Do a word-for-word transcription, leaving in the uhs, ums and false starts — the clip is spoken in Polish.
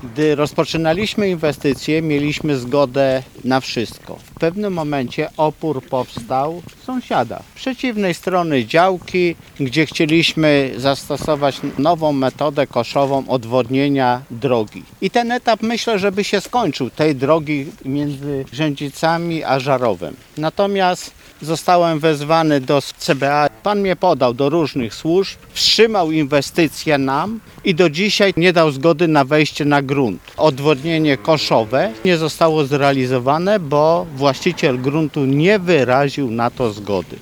Gdy rozpoczynaliśmy inwestycje, mieliśmy zgodę na wszystko. W pewnym momencie opór powstał sąsiada przeciwnej strony działki, gdzie chcieliśmy zastosować nową metodę koszową odwodnienia drogi. I ten etap myślę, żeby się skończył, tej drogi między Rzędzicami a Żarowem. Natomiast zostałem wezwany do C B A. Pan mnie podał do różnych służb, wstrzymał inwestycje nam i do dzisiaj nie dał zgody na wejście na grunt. Odwodnienie koszowe nie zostało zrealizowane, bo właściciel gruntu nie wyraził na to zgody.